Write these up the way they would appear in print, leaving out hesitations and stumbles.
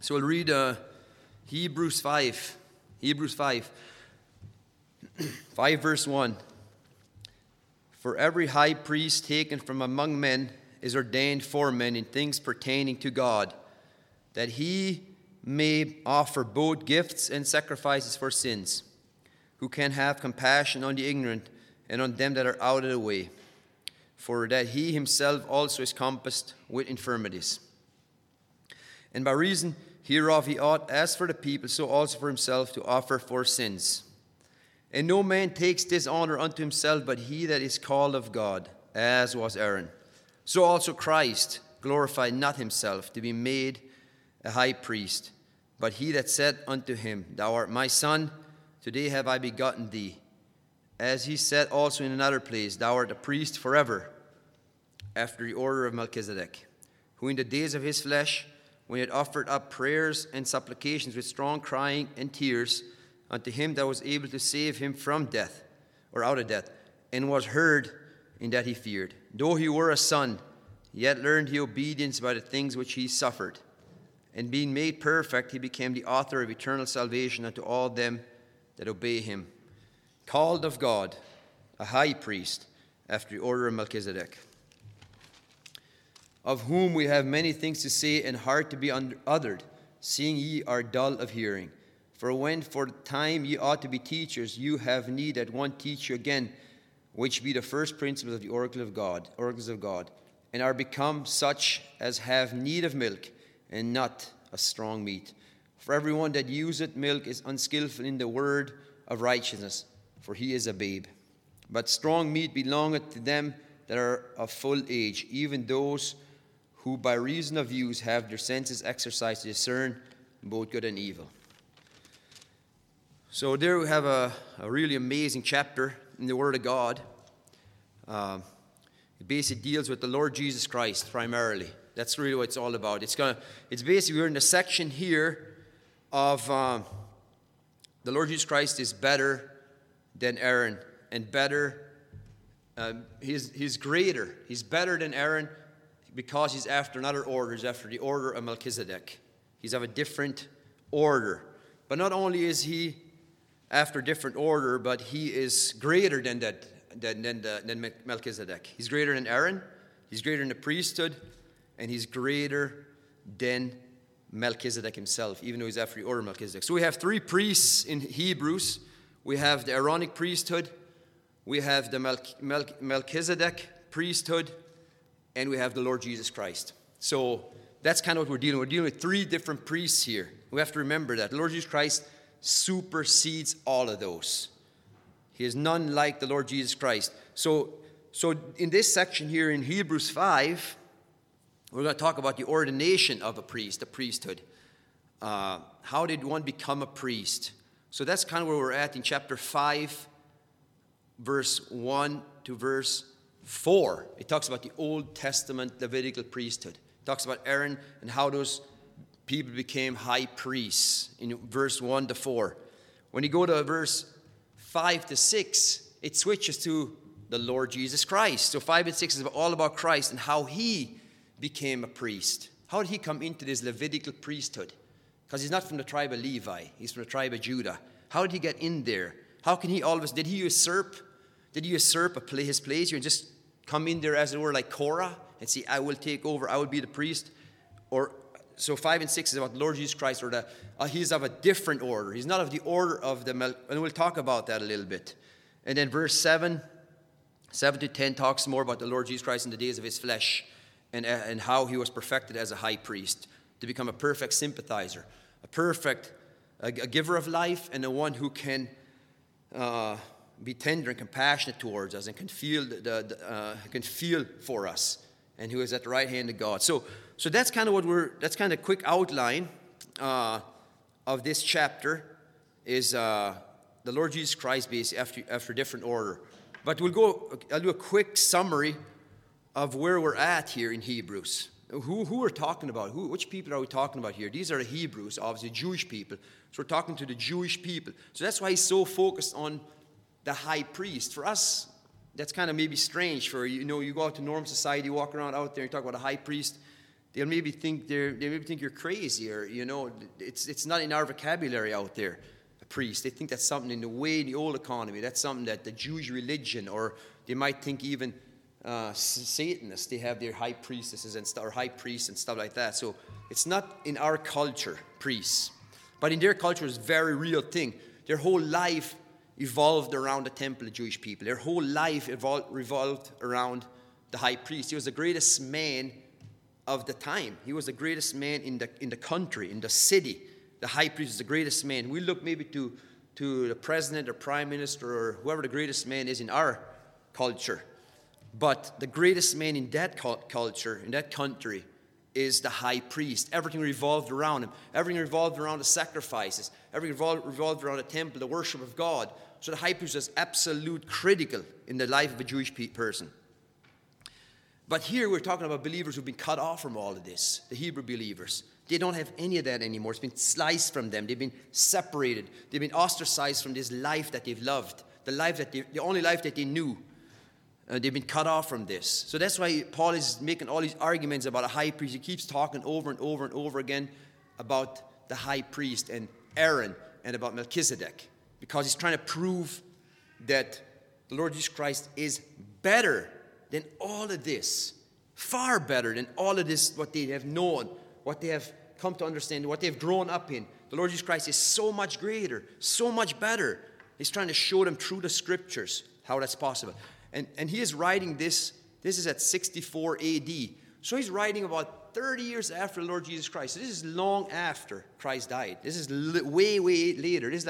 So we'll read Hebrews 5. Hebrews 5. 5 verse 1. For every high priest taken from among men is ordained for men in things pertaining to God, that he may offer both gifts and sacrifices for sins, who can have compassion on the ignorant and on them that are out of the way, for that he himself also is compassed with infirmities. And by reason hereof he ought, as for the people, so also for himself, to offer for sins. And no man takes this honor unto himself, but he that is called of God, as was Aaron. So also Christ glorified not himself to be made a high priest, but he that said unto him, Thou art my son, today have I begotten thee. As he said also in another place, Thou art a priest forever, after the order of Melchizedek, who in the days of his flesh, when he had offered up prayers and supplications with strong crying and tears unto him that was able to save him from death, or out of death, and was heard in that he feared. Though he were a son, yet learned he obedience by the things which he suffered. And being made perfect, he became the author of eternal salvation unto all them that obey him, called of God, a high priest, after the order of Melchizedek, of whom we have many things to say and hard to be uttered, seeing ye are dull of hearing. For when for the time ye ought to be teachers, you have need that one teach you again, which be the first principles of the oracles of God, and are become such as have need of milk, and not a strong meat. For everyone that useth milk is unskillful in the word of righteousness, for he is a babe. But strong meat belongeth to them that are of full age, even those who by reason of use have their senses exercised to discern both good and evil. So there we have a really amazing chapter in the Word of God. It basically deals with the Lord Jesus Christ primarily. That's really what it's all about. It's basically, we're in the section here of the Lord Jesus Christ is better than Aaron, and better. He's greater. He's better than Aaron because he's after another order. He's after the order of Melchizedek. He's of a different order. But not only is he after a different order, but he is greater than Melchizedek. He's greater than Aaron. He's greater than the priesthood. And he's greater than Melchizedek himself, even though he's after the order of Melchizedek. So we have three priests in Hebrews. We have the Aaronic priesthood, we have the Melchizedek priesthood, and we have the Lord Jesus Christ. So that's kind of what we're dealing with. We're dealing with three different priests here. We have to remember that. The Lord Jesus Christ supersedes all of those. He is none like the Lord Jesus Christ. So in this section here in Hebrews 5, we're going to talk about the ordination of a priest, the priesthood. How did one become a priest? So that's kind of where we're at in chapter 5, verse 1 to verse 4. It talks about the Old Testament Levitical priesthood. It talks about Aaron and how those people became high priests in verse 1 to 4. When you go to verse 5 to 6, it switches to the Lord Jesus Christ. So 5 and 6 is all about Christ and how he became a priest. How did he come into this Levitical priesthood? Because he's not from the tribe of Levi. He's from the tribe of Judah. How did he get in there? How can he always, did he usurp his place here and just come in there as it were like Korah and say, I will take over, I will be the priest? Or, so 5 and 6 is about the Lord Jesus Christ, or he's of a different order. He's not of the order of the, and we'll talk about that a little bit. And then verse 7 to 10 talks more about the Lord Jesus Christ in the days of his flesh and how he was perfected as a high priest to become a perfect sympathizer, a giver of life, and the one who can be tender and compassionate towards us and can feel for us, and who is at the right hand of God. So that's kind of that's kind of a quick outline of this chapter is the Lord Jesus Christ basically after a different order. But I'll do a quick summary of where we're at here in Hebrews. Who we're talking about? Which people are we talking about here? These are the Hebrews, obviously Jewish people. So we're talking to the Jewish people. So that's why he's so focused on the high priest. For us, that's kind of maybe strange. You go out to normal society, walk around out there, and talk about a high priest. They maybe think you're crazy, or it's not in our vocabulary out there. A priest, they think that's something in the old economy. That's something that the Jewish religion, or they might think even Satanists. They have their high priestesses or high priests and stuff like that. So it's not in our culture, priests, but in their culture, it's a very real thing. Their whole life evolved around the temple of Jewish people. Their whole life revolved around the high priest. He was the greatest man of the time. He was the greatest man in the country, in the city. The high priest is the greatest man. We look maybe to the president or prime minister or whoever the greatest man is in our culture. But the greatest man in that culture, in that country, is the high priest. Everything revolved around him. Everything revolved around the sacrifices. Everything revolved around the temple, the worship of God. So the high priest was absolute critical in the life of a Jewish person. But here we're talking about believers who've been cut off from all of this, the Hebrew believers. They don't have any of that anymore. It's been sliced from them. They've been separated. They've been ostracized from this life that they've loved, the only life that they knew. They've been cut off from this. So that's why Paul is making all these arguments about a high priest. He keeps talking over and over and over again about the high priest and Aaron and about Melchizedek, because he's trying to prove that the Lord Jesus Christ is better than all of this, far better than all of this, what they have known, what they have come to understand, what they've grown up in. The Lord Jesus Christ is so much greater, so much better. He's trying to show them through the scriptures how that's possible. And he is writing this is at 64 AD. So he's writing about 30 years after the Lord Jesus Christ. So this is long after Christ died. This is way, way later. This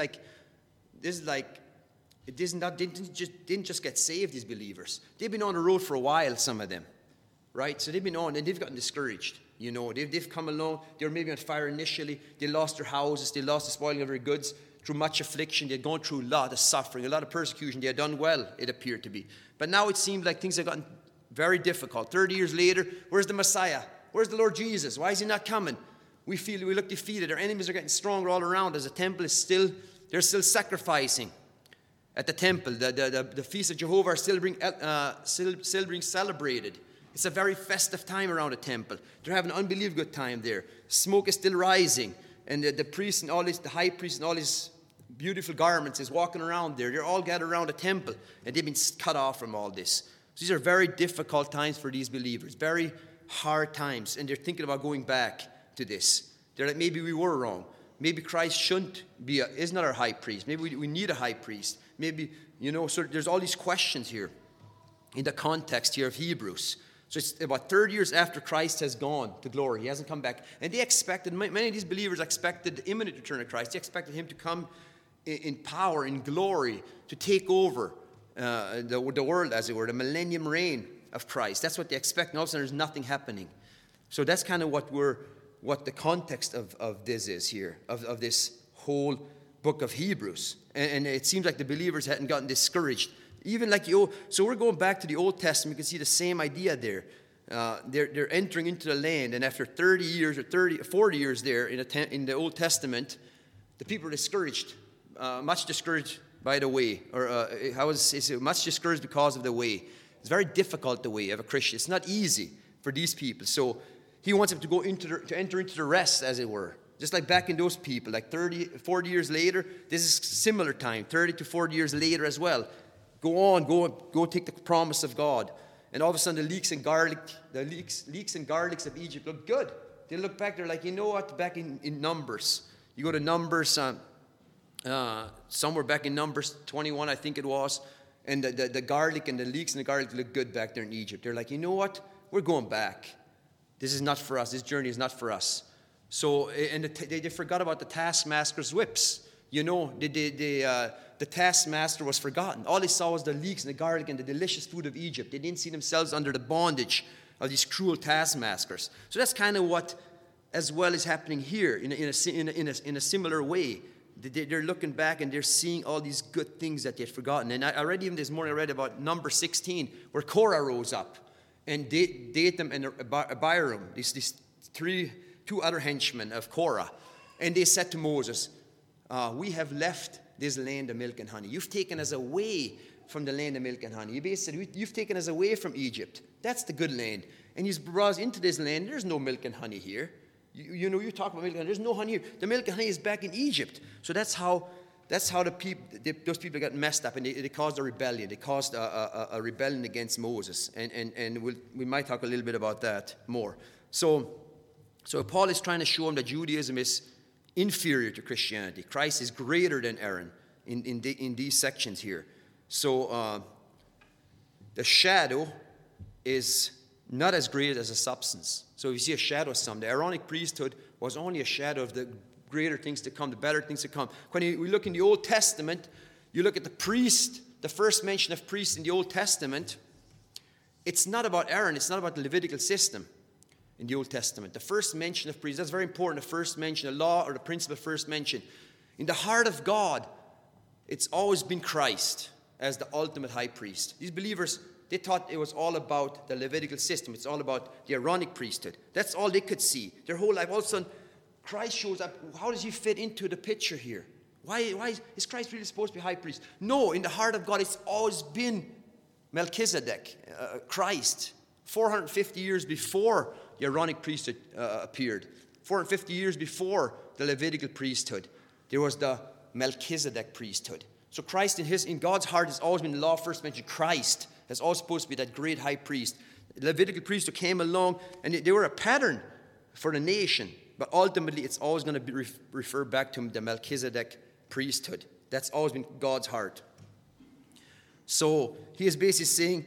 is like it didn't just get saved, these believers. They've been on the road for a while, some of them, right? So they've been on, and they've gotten discouraged. They've come along. They were maybe on fire initially. They lost their houses. They lost the spoiling of their goods through much affliction. They had gone through a lot of suffering, a lot of persecution. They had done well, it appeared to be. But now it seemed like things have gotten very difficult. 30 years later, where's the Messiah? Where's the Lord Jesus? Why is he not coming? We look defeated. Our enemies are getting stronger all around us. The temple is they're still sacrificing at the temple. The feast of Jehovah are still being celebrated. It's a very festive time around the temple. They're having an unbelievable good time there. Smoke is still rising. And the priest and the high priest and all his beautiful garments is walking around there. They're all gathered around the temple, and they've been cut off from all this. So these are very difficult times for these believers, very hard times, and they're thinking about going back to this. They're like, maybe we were wrong. Maybe Christ is not our high priest. Maybe we need a high priest. Maybe, so there's all these questions here in the context here of Hebrews. So it's about 30 years after Christ has gone to glory. He hasn't come back. And they expected, many of these believers expected the imminent return of Christ. They expected him to come in power, in glory, to take over the world, as it were, the millennium reign of Christ. That's what they expect. And all of a sudden, there's nothing happening. So that's kind of what the context of this is here, of this whole book of Hebrews. And it seems like the believers hadn't gotten discouraged. Even like so we're going back to the Old Testament. You can see the same idea there. They're entering into the land, and after 30 years or 40 years there in the Old Testament, the people are discouraged, much discouraged by the way, or much discouraged because of the way. It's very difficult, the way of a Christian. It's not easy for these people. So he wants them to enter into the rest, as it were. Just like back in those people, like 40 years later, this is similar time, 30 to 40 years later as well. Go take the promise of God. And all of a sudden the leeks and garlics of Egypt look good. They look back, they're like, you know what, back in Numbers. You go to Numbers, somewhere back in Numbers 21, I think it was, and the garlic and the leeks and the garlic look good back there in Egypt. They're like, you know what, we're going back. This is not for us. This journey is not for us. So, and they forgot about the taskmaster's whips. The taskmaster was forgotten. All they saw was the leeks and the garlic and the delicious food of Egypt. They didn't see themselves under the bondage of these cruel taskmasters. So that's kind of what, as well, is happening here in a similar way. They're looking back and they're seeing all these good things that they'd forgotten. And I read even this morning, I read about number 16, where Korah rose up, and Dathan and Abiram, these two other henchmen of Korah, and they said to Moses, we have left this land of milk and honey. You've taken us away from the land of milk and honey. You basically said, you've taken us away from Egypt. That's the good land. And he's brought us into this land. There's no milk and honey here. You know, you talk about milk and honey. There's no honey here. The milk and honey is back in Egypt. So that's how those people got messed up, and they caused a rebellion. They caused a rebellion against Moses. And we might talk a little bit about that more. So Paul is trying to show them that Judaism is inferior to Christianity. Christ is greater than Aaron in these sections here. So the shadow is not as great as a substance. So if you see a shadow of something, the Aaronic priesthood was only a shadow of the greater things to come, the better things to come. When we look in the Old Testament, you look at the priest, the first mention of priests in the Old Testament, it's not about Aaron, it's not about the Levitical system in the Old Testament. The first mention of priests, that's very important, the first mention, the law or the principle first mention. In the heart of God, it's always been Christ as the ultimate high priest. These believers, they thought it was all about the Levitical system. It's all about the Aaronic priesthood. That's all they could see. Their whole life, all of a sudden, Christ shows up. How does he fit into the picture here? Why is Christ really supposed to be high priest? No, in the heart of God, it's always been Melchizedek, Christ. 450 years before the Aaronic priesthood appeared. 450 years before the Levitical priesthood, there was the Melchizedek priesthood. So Christ in God's heart has always been the law first mentioned. Christ has always supposed to be that great high priest. The Levitical priesthood came along, and they were a pattern for the nation. But ultimately, it's always going to be refer back to the Melchizedek priesthood. That's always been God's heart. So he is basically saying,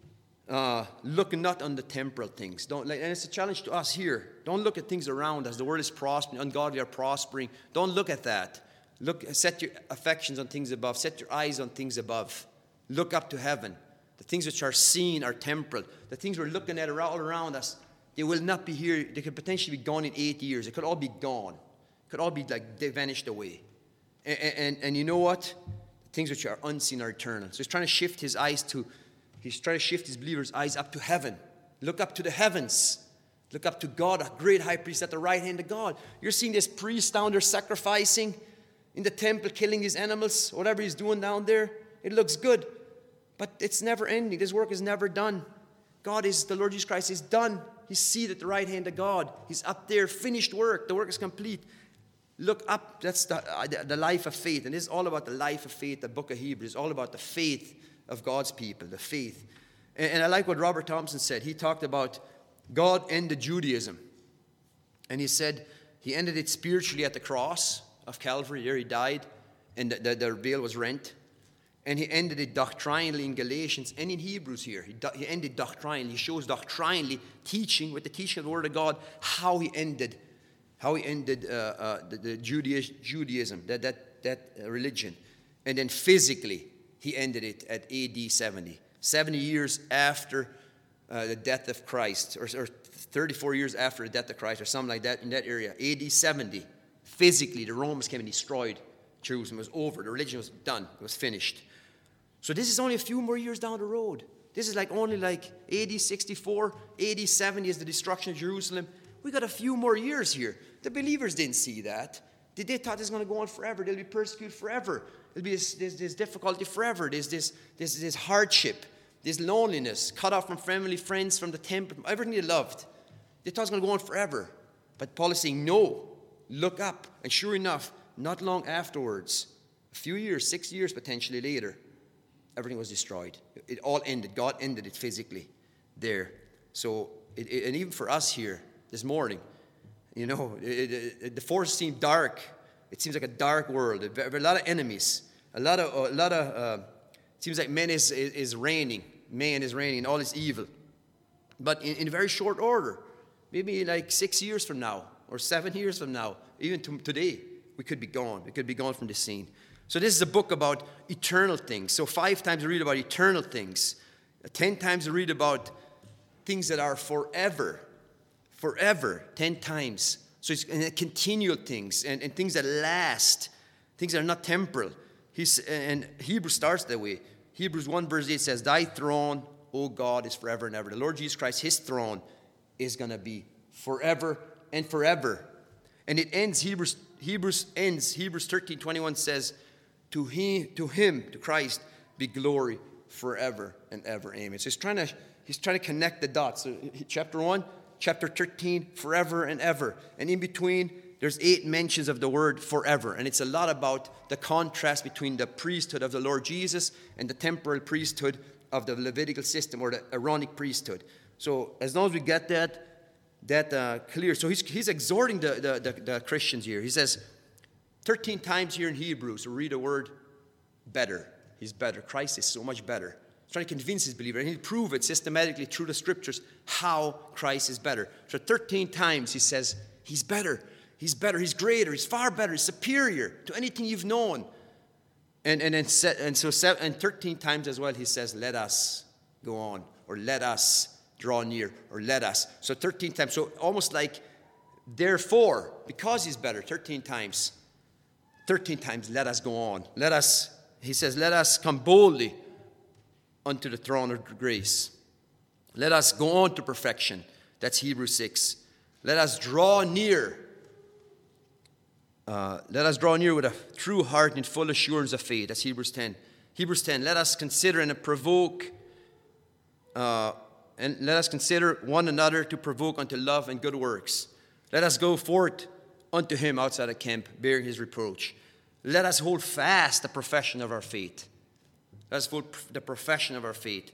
look not on the temporal things. And it's a challenge to us here. Don't look at things around us. The world is prospering, ungodly are prospering. Don't look at that. Set your affections on things above. Set your eyes on things above. Look up to heaven. The things which are seen are temporal. The things we're looking at all around us, they will not be here. They could potentially be gone in 8 years. It could all be gone. It could all be like they vanished away. And you know what? The things which are unseen are eternal. So he's trying to shift his believers' eyes up to heaven. Look up to the heavens. Look up to God, a great high priest at the right hand of God. You're seeing this priest down there sacrificing in the temple, killing his animals, whatever he's doing down there. It looks good. But it's never ending. This work is never done. The Lord Jesus Christ is done. He's seated at the right hand of God. He's up there, finished work. The work is complete. Look up. That's the life of faith. And this is all about the life of faith, the book of Hebrews. It's all about the faith of God's people, the faith. And I like what Robert Thompson said. He talked about God ended Judaism. And he said he ended it spiritually at the cross of Calvary. There he died, and the veil was rent. And he ended it doctrinally in Galatians and in Hebrews here. He ended doctrinally. He shows doctrinally teaching, with the teaching of the Word of God, how he ended the Judaism, that religion. And then physically, he ended it at AD 70. 70 years after the death of Christ, or 34 years after the death of Christ, or something like that in that area. AD 70. Physically, the Romans came and destroyed Jerusalem. It was over. The religion was done. It was finished. So this is only a few more years down the road. This is only AD 64, AD 70 is the destruction of Jerusalem. We got a few more years here. The believers didn't see that. They thought this was going to go on forever. They'll be persecuted forever. There'll be this difficulty forever. There's this hardship, this loneliness, cut off from family, friends, from the temple, everything they loved. They thought it was going to go on forever. But Paul is saying, no, look up. And sure enough, not long afterwards, a few years, 6 years potentially later, everything was destroyed. It all ended. God ended it physically there. So, and even for us here this morning, the forces seem dark. It seems like a dark world. There are a lot of enemies. It seems like man is reigning. Man is reigning. All is evil. But in very short order, maybe 6 years from now or 7 years from now, even today, we could be gone. We could be gone from the scene. So this is a book about eternal things. So 5 times we read about eternal things. 10 times we read about things that are forever. Forever, 10 times. So it's continual things and things that last, things that are not temporal. And Hebrews starts that way. Hebrews 1 verse 8 says, thy throne, O God, is forever and ever. The Lord Jesus Christ, his throne is going to be forever and forever. And it ends, Hebrews 13:21 says, to Christ, be glory forever and ever. Amen. So he's trying to he's trying to connect the dots. So chapter 1, chapter 13, forever and ever. And in between, there's 8 mentions of the word forever. And it's a lot about the contrast between the priesthood of the Lord Jesus and the temporal priesthood of the Levitical system, or the Aaronic priesthood. So as long as we get that clear. So he's exhorting the Christians here. He says 13 times here in Hebrews, we read the word better. He's better. Christ is so much better. He's trying to convince his believer, and he'll prove it systematically through the scriptures how Christ is better. So 13 times he says he's better. He's better. He's greater. He's far better. He's superior to anything you've known. And 13 times as well he says, let us go on, or let us draw near, or let us. So 13 times. So almost like, therefore, because he's better, 13 times, let us go on. He says, let us come boldly unto the throne of grace. Let us go on to perfection. That's Hebrews 6. Let us draw near. Let us draw near with a true heart and full assurance of faith. That's Hebrews 10. Hebrews 10. Let us consider and let us consider one another to provoke unto love and good works. Let us go forth unto him outside the camp, bearing his reproach. Let us hold fast the profession of our faith. Let us hold the profession of our faith.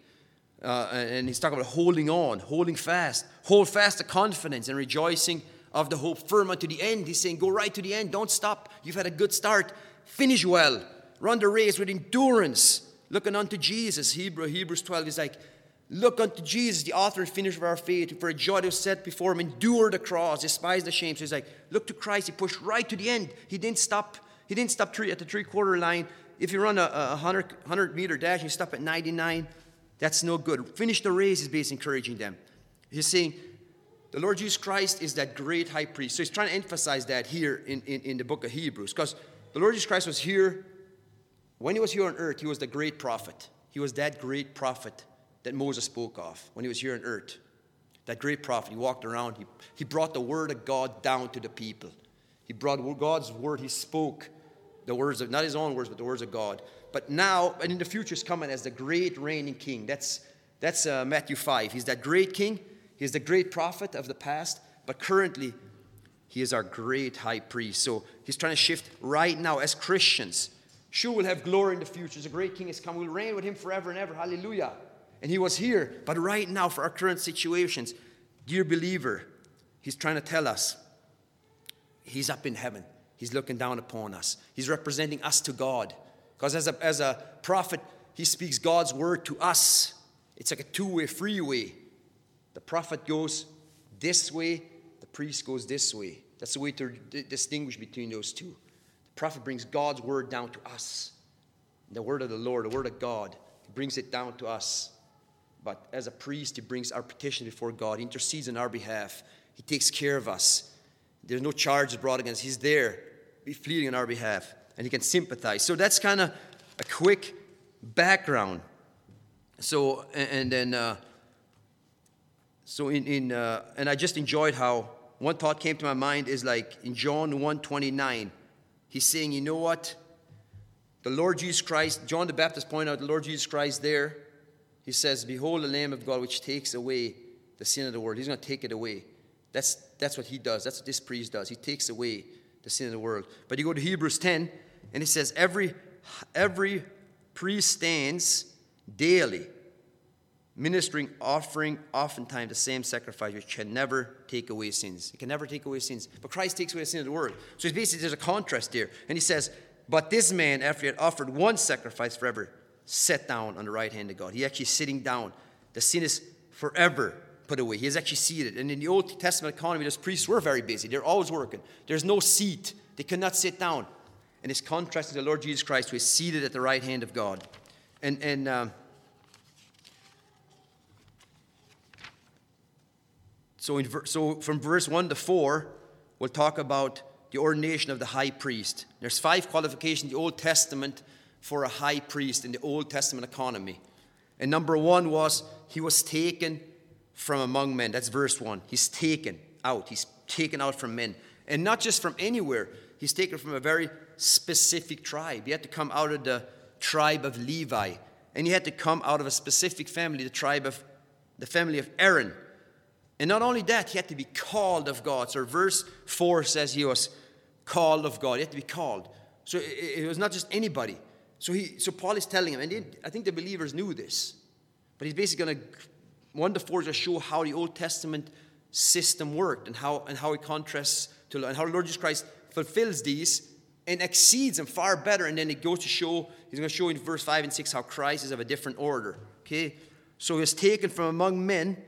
And he's talking about holding on, holding fast. Hold fast the confidence and rejoicing of the hope firm unto the end. He's saying, go right to the end. Don't stop. You've had a good start. Finish well. Run the race with endurance, looking unto Jesus. Hebrews 12 is like, look unto Jesus, the author and finisher of our faith, for a joy that was set before him, endure the cross, despise the shame. So he's like, look to Christ. He pushed right to the end. He didn't stop at the 3/4 line. If you run a 100-meter dash and you stop at 99, that's no good. Finish the race is basically encouraging them. He's saying the Lord Jesus Christ is that great high priest. So he's trying to emphasize that here in the book of Hebrews. Because the Lord Jesus Christ was here, when he was here on earth, he was the great prophet. He was that great prophet that Moses spoke of when he was here on earth. That great prophet. He walked around. He brought the word of God down to the people. He brought God's word. He spoke the words of, not his own words, but the words of God. But now, and in the future, he's coming as the great reigning king. That's Matthew 5. He's that great king. He's the great prophet of the past. But currently, he is our great high priest. So he's trying to shift right now as Christians. Sure, we'll have glory in the future. The great king is coming. We'll reign with him forever and ever. Hallelujah. And he was here. But right now, for our current situations, dear believer, he's trying to tell us he's up in heaven. He's looking down upon us. He's representing us to God. Because as a prophet, he speaks God's word to us. It's like a two-way, freeway. The prophet goes this way. The priest goes this way. That's the way to distinguish between those two. The prophet brings God's word down to us. The word of the Lord, the word of God, he brings it down to us. But as a priest, he brings our petition before God. He intercedes on our behalf. He takes care of us. There's no charges brought against us. He's there, pleading on our behalf. And he can sympathize. So that's kind of a quick background. So, and I just enjoyed how one thought came to my mind is like in John 1:29, he's saying, you know what? The Lord Jesus Christ, John the Baptist pointed out the Lord Jesus Christ there. He says, behold the Lamb of God which takes away the sin of the world. He's going to take it away. That's what he does. That's what this priest does. He takes away the sin of the world. But you go to Hebrews 10, and it says, every priest stands daily, ministering, offering oftentimes the same sacrifice, which can never take away sins. It can never take away sins. But Christ takes away the sin of the world. So it's basically, there's a contrast there. And he says, but this man, after he had offered one sacrifice forever, sat down on the right hand of God. He actually sitting down. The sin is forever put away. He is actually seated. And in the Old Testament economy, those priests were very busy. They're always working. There's no seat. They cannot sit down. And it's contrasted to the Lord Jesus Christ, who is seated at the right hand of God. So from verse 1 to 4, we'll talk about the ordination of the high priest. There's 5 qualifications in the Old Testament for a high priest in the Old Testament economy. And number 1 was he was taken from among men. That's verse 1. He's taken out. He's taken out from men. And not just from anywhere. He's taken from a very specific tribe. He had to come out of the tribe of Levi. And he had to come out of a specific family, the tribe of the family of Aaron. And not only that, he had to be called of God. So verse 4 says he was called of God. He had to be called. So it was not just anybody. So Paul is telling him, and I think the believers knew this, but he's basically going to, 1 to 4 is going to show how the Old Testament system worked and how it contrasts to, and how the Lord Jesus Christ fulfills these and exceeds them far better. And then it goes to show, he's going to show in verse 5 and 6 how Christ is of a different order. Okay? So he was taken from among men,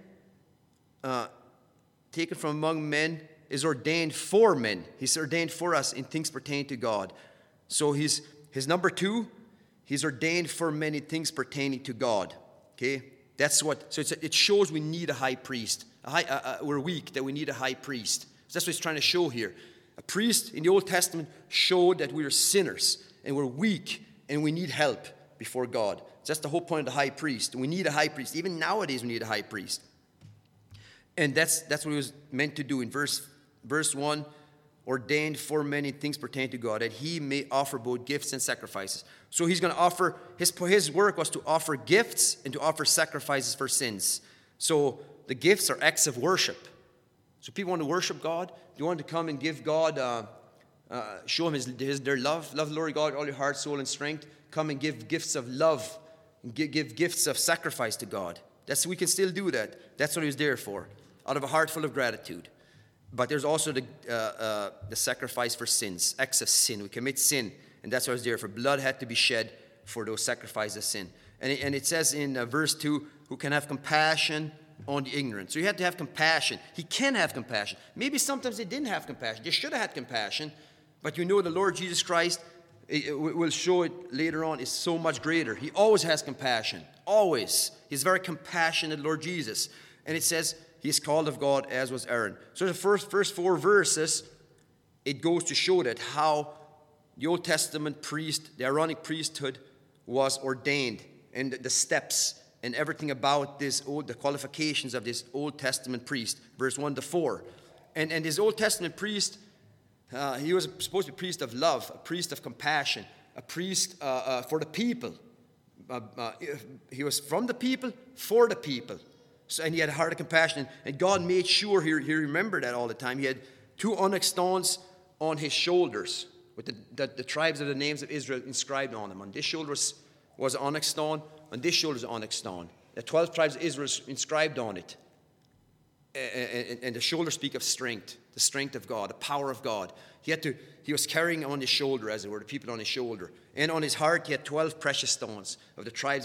is ordained for men. He's ordained for us in things pertaining to God. So his number 2, he's ordained for men in things pertaining to God. Okay? That's what, so it shows we need a high priest. We're weak, that we need a high priest. So that's what he's trying to show here. A priest in the Old Testament showed that we are sinners and we're weak and we need help before God. So that's the whole point of the high priest. We need a high priest. Even nowadays we need a high priest. And that's what he was meant to do in verse 1, ordained for many things pertaining to God, that he may offer both gifts and sacrifices. So he's going to offer, his work was to offer gifts and to offer sacrifices for sins. So the gifts are acts of worship. So people want to worship God. They want to come and give God, show him their love. Love the Lord God, all your heart, soul, and strength. Come and give gifts of love. And give gifts of sacrifice to God. We can still do that. That's what he was there for, out of a heart full of gratitude. But there's also the sacrifice for sins, acts of sin. We commit sin, and that's what it's there for. Blood had to be shed for those sacrifices of sin. And it says in verse 2, who can have compassion on the ignorant. So you have to have compassion. He can have compassion. Maybe sometimes they didn't have compassion. They should have had compassion, but you know the Lord Jesus Christ, we'll show it later on, is so much greater. He always has compassion. Always. He's very compassionate, Lord Jesus. And it says, he is called of God, as was Aaron. So the first 4 verses, it goes to show that how the Old Testament priest, the Aaronic priesthood, was ordained, and the steps and everything about the qualifications of this Old Testament priest, verse 1 to 4. And this Old Testament priest, he was supposed to be a priest of love, a priest of compassion, a priest for the people. He was from the people, for the people. So, and he had a heart of compassion. And God made sure he remembered that all the time. He had 2 onyx stones on his shoulders with the tribes of the names of Israel inscribed on them. On this shoulder was an onyx stone. On this shoulder is an onyx stone. The 12 tribes of Israel inscribed on it. And the shoulders speak of strength, the strength of God, the power of God. He was carrying on his shoulder, as it were, the people on his shoulder. And on his heart, he had 12 precious stones of the tribes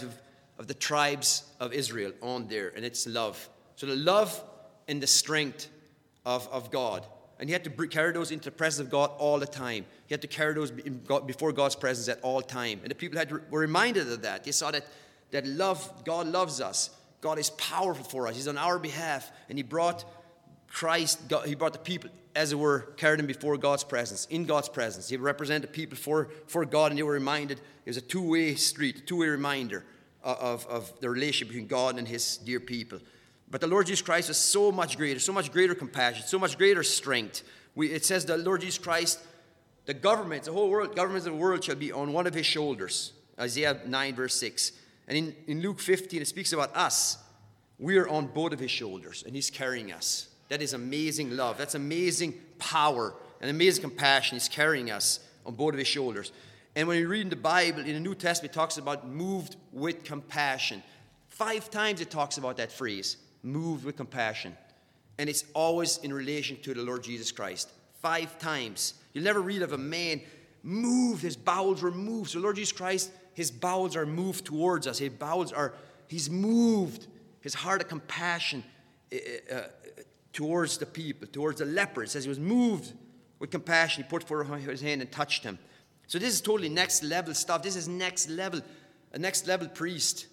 of Israel on there, and it's love. So the love and the strength of God. And he had to carry those into the presence of God all the time. He had to carry those before God's presence at all time. And the people were reminded of that. They saw that love, God loves us. God is powerful for us. He's on our behalf. And he brought Christ, he brought the people, as it were, carried them before God's presence, in God's presence. He represented the people for God, and they were reminded. It was a two-way street, a two-way reminder of the relationship between God and his dear people. But the Lord Jesus Christ was so much greater compassion, so much greater strength. It says the Lord Jesus Christ, the governments of the world shall be on one of his shoulders. Isaiah 9 verse 6. And in Luke 15 it speaks about us. We are on both of his shoulders and he's carrying us. That is amazing love. That's amazing power and amazing compassion. He's carrying us on both of his shoulders. And when you read in the Bible, in the New Testament, it talks about moved with compassion. 5 times it talks about that phrase, moved with compassion. And it's always in relation to the Lord Jesus Christ. 5 times. You'll never read of a man moved, his bowels were moved. So Lord Jesus Christ, his bowels are moved towards us. He's moved. His heart of compassion towards the people, towards the leper. It says he was moved with compassion. He put forth his hand and touched him. So this is totally next level stuff. This is next level, a next level priest.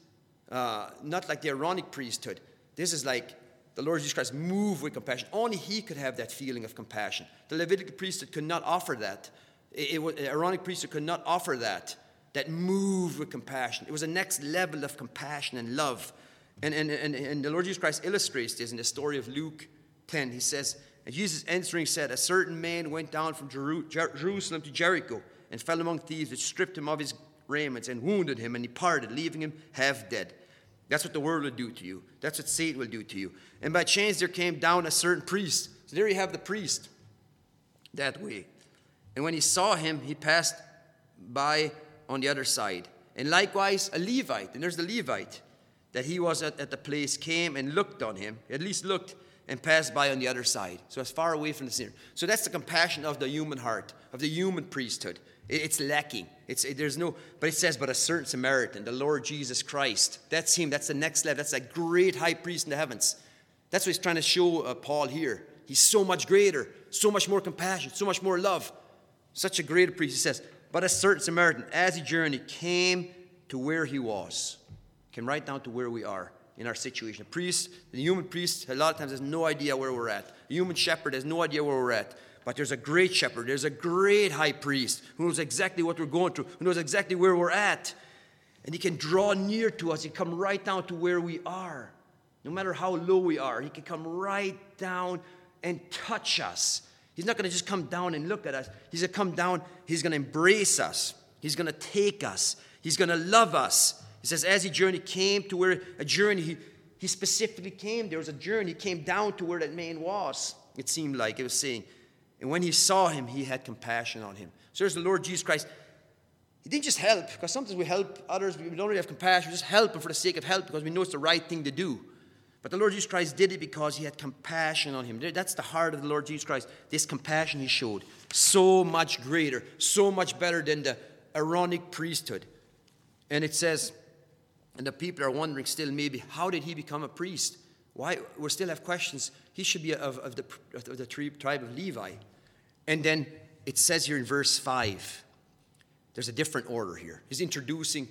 Not like the Aaronic priesthood. This is like the Lord Jesus Christ moved with compassion. Only he could have that feeling of compassion. The Levitical priesthood could not offer that. The Aaronic priesthood could not offer that moved with compassion. It was a next level of compassion and love. And the Lord Jesus Christ illustrates this in the story of Luke 10. He says, and Jesus answering said, a certain man went down from Jerusalem to Jericho and fell among thieves, which stripped him of his raiments and wounded him and departed, leaving him half dead. That's what the world will do to you. That's what Satan will do to you. And by chance there came down a certain priest. So there you have the priest that way. And when he saw him, he passed by on the other side. And likewise a Levite, and there's the Levite, that he was at the place, came and looked on him, at least looked, and passed by on the other side. So as far away from the sinner. So that's the compassion of the human heart, of the human priesthood. It's lacking. But it says, but a certain Samaritan, the Lord Jesus Christ. That's him. That's the next level. That's a great high priest in the heavens. That's what he's trying to show Paul here. He's so much greater, so much more compassion, so much more love. Such a great priest. He says, but a certain Samaritan, as he journeyed, came to where he was. Came right down to where we are in our situation. The human priest, a lot of times has no idea where we're at. The human shepherd has no idea where we're at. But there's a great shepherd, there's a great high priest who knows exactly what we're going through, who knows exactly where we're at. And he can draw near to us. He can come right down to where we are. No matter how low we are, he can come right down and touch us. He's not going to just come down and look at us. He's going to come down, he's going to embrace us. He's going to take us. He's going to love us. He says, as he journeyed, came to where a journey, he specifically came. There was a journey. He came down to where that man was. It seemed like it was saying. And when he saw him, he had compassion on him. So there's the Lord Jesus Christ. He didn't just help, because sometimes we help others, we don't really have compassion. We just help them for the sake of help, because we know it's the right thing to do. But the Lord Jesus Christ did it because he had compassion on him. That's the heart of the Lord Jesus Christ. This compassion he showed. So much greater, so much better than the Aaronic priesthood. And it says, and the people are wondering still maybe, how did he become a priest? Why? We still have questions. He should be of the tribe of Levi. And then it says here in verse 5, there's a different order here. He's introducing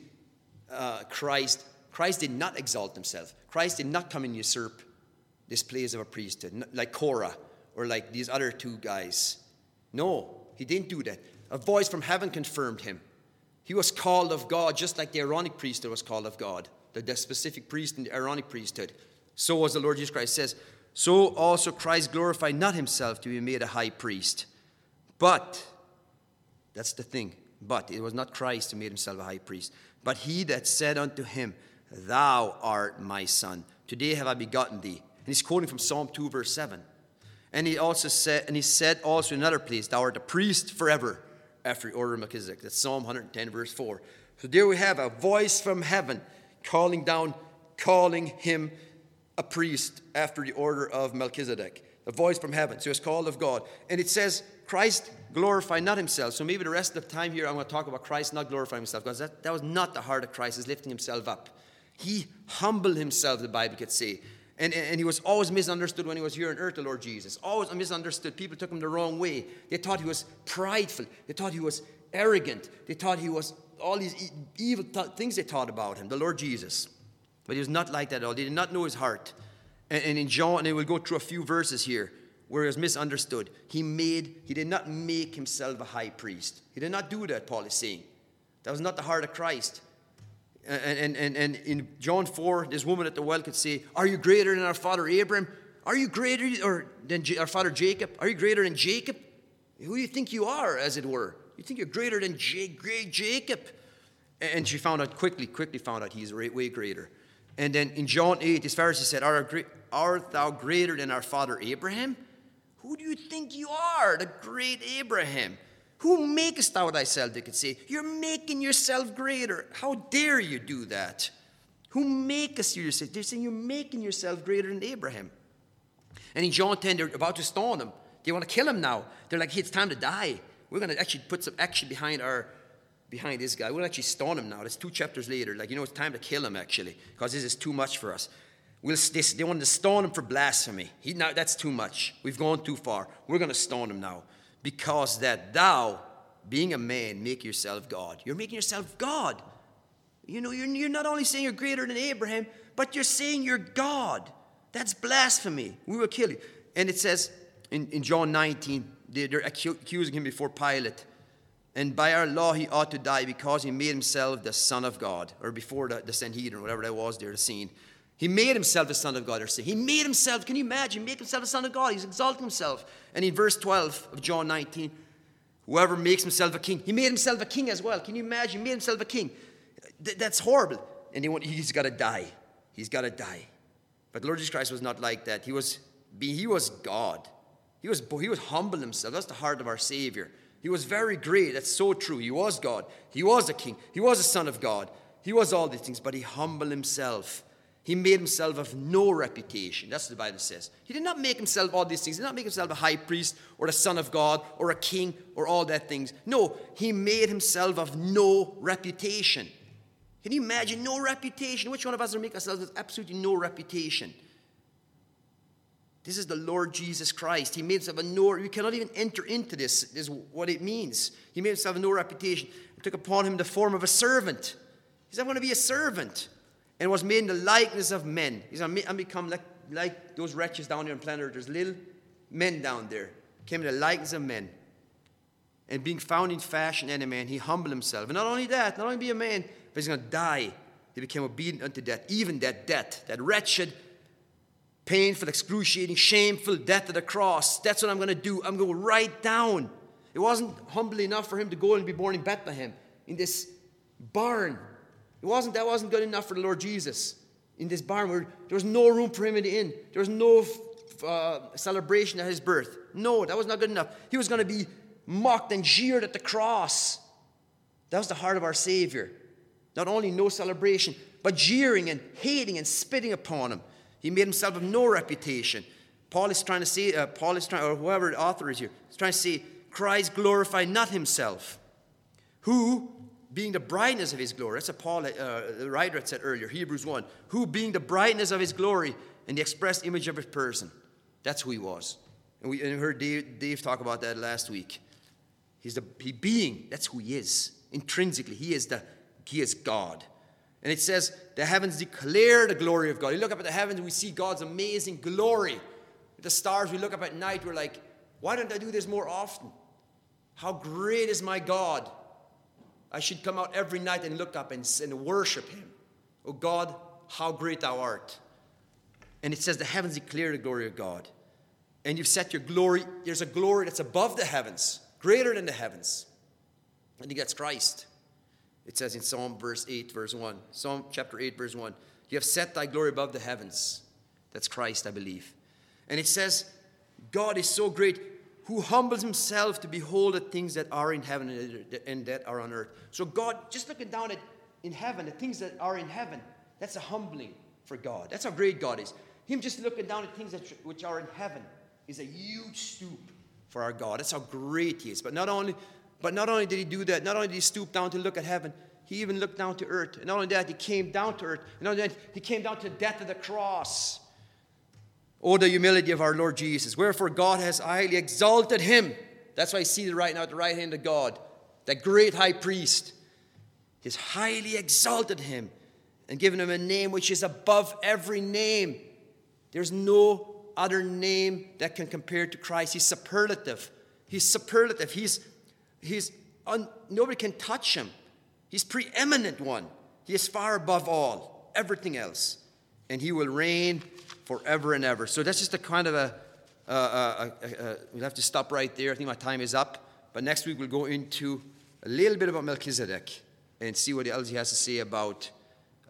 Christ. Christ did not exalt himself. Christ did not come and usurp this place of a priesthood, like Korah or like these other two guys. No, he didn't do that. A voice from heaven confirmed him. He was called of God, just like the Aaronic priesthood was called of God, the specific priest in the Aaronic priesthood. So was the Lord Jesus Christ. It says, so also Christ glorified not himself to be made a high priest. But, that's the thing, but it was not Christ who made himself a high priest, but he that said unto him, thou art my son, today have I begotten thee. And he's quoting from Psalm 2 verse 7. And he said also in another place, thou art a priest forever, after the order of Melchizedek. That's Psalm 110 verse 4. So there we have a voice from heaven calling him a priest after the order of Melchizedek. A voice from heaven. So it's called of God. And it says Christ glorified not himself. So maybe the rest of the time here I'm going to talk about Christ not glorifying himself, because that was not the heart of Christ, is lifting himself up. He humbled himself, the Bible could say. And he was always misunderstood when he was here on earth, the Lord Jesus. Always misunderstood. People took him the wrong way. They thought he was prideful. They thought he was arrogant. They thought he was all these evil things they thought about him, the Lord Jesus. But he was not like that at all. They did not know his heart. And in John, and we'll go through a few verses here where he was misunderstood. He did not make himself a high priest. He did not do that, Paul is saying. That was not the heart of Christ. And in John 4, this woman at the well could say, are you greater than our father Abraham? Are you greater than our father Jacob? Are you greater than Jacob? Who do you think you are, as it were? You think you're greater than great Jacob? And she quickly found out he's way greater. And then in John 8, this Pharisee said, art thou greater than our father Abraham? Who do you think you are, the great Abraham? Who makest thou thyself, they could say. You're making yourself greater. How dare you do that? Who makest you yourself? They're saying you're making yourself greater than Abraham. And in John 10, they're about to stone him. They want to kill him now. They're like, hey, it's time to die. We're going to actually put some action behind this guy. We'll actually stone him now. That's 2 chapters later. It's time to kill him, actually, because this is too much for us. They wanted to stone him for blasphemy. That's too much. We've gone too far. We're going to stone him now. Because that thou, being a man, make yourself God. You're making yourself God. You're not only saying you're greater than Abraham, but you're saying you're God. That's blasphemy. We will kill you. And it says in John 19, they're accusing him before Pilate. And by our law he ought to die because he made himself the Son of God. Or before the Sanhedrin, whatever that was there, the scene. He made himself the Son of God. He made himself, can you imagine, make himself the Son of God. He's exalting himself. And in verse 12 of John 19, whoever makes himself a king, he made himself a king as well. Can you imagine, he made himself a king. That's horrible. And he's got to die. He's got to die. But the Lord Jesus Christ was not like that. He was God. He was humble himself. That's the heart of our Savior. He was very great. That's so true. He was God. He was a king. He was a son of God. He was all these things, but he humbled himself. He made himself of no reputation. That's what the Bible says. He did not make himself all these things. He did not make himself a high priest or the son of God or a king or all that things. No, he made himself of no reputation. Can you imagine no reputation? Which one of us will make ourselves with absolutely no reputation? This is the Lord Jesus Christ. He made himself a no. You cannot even enter into this. This is what it means. He made himself a no reputation. He took upon him the form of a servant. He said, I'm going to be a servant. And was made in the likeness of men. He said, I'm become like those wretches down there on planet Earth. There's little men down there. Came in the likeness of men. And being found in fashion and a man, he humbled himself. And not only that, not only be a man, but he's going to die. He became obedient unto death. Even that death, that wretched, painful, excruciating, shameful death of the cross. That's what I'm going to do. I'm going to go right down. It wasn't humble enough for him to go and be born in Bethlehem, in this barn. That wasn't good enough for the Lord Jesus. In this barn where there was no room for him in the inn. There was no celebration at his birth. No, that was not good enough. He was going to be mocked and jeered at the cross. That was the heart of our Savior. Not only no celebration, but jeering and hating and spitting upon him. He made himself of no reputation. Paul is trying to say, or whoever the author is here, is trying to say, Christ glorified not himself, who, being the brightness of his glory, that's what Paul, the writer, had said earlier, Hebrews 1, who being the brightness of his glory and the express image of his person. That's who he was. And we heard Dave talk about that last week. That's who he is. Intrinsically, he is God. And it says, the heavens declare the glory of God. You look up at the heavens and we see God's amazing glory. The stars we look up at night, we're like, why don't I do this more often? How great is my God? I should come out every night and look up and worship him. Oh God, how great thou art. And it says the heavens declare the glory of God. And you've set your glory, there's a glory that's above the heavens, greater than the heavens. I think that's Christ. It says in Psalm chapter 8, verse 1, you have set thy glory above the heavens. That's Christ, I believe. And it says, God is so great, who humbles himself to behold the things that are in heaven and that are on earth. So God, just looking down in heaven, the things that are in heaven, that's a humbling for God. That's how great God is. Him just looking down at things which are in heaven is a huge stoop for our God. That's how great he is. But not only did he do that, not only did he stoop down to look at heaven, he even looked down to earth. And not only that, he came down to earth. And not only that, he came down to the death of the cross. Oh, the humility of our Lord Jesus. Wherefore God has highly exalted him. That's why he's seated right now at the right hand of God. That great high priest. He has highly exalted him and given him a name which is above every name. There's no other name that can compare to Christ. He's superlative. He's superlative. Nobody can touch him. He's preeminent one. He is far above all, everything else. And he will reign forever and ever. So that's just a kind of we'll have to stop right there. I think my time is up. But next week we'll go into a little bit about Melchizedek and see what else he has to say about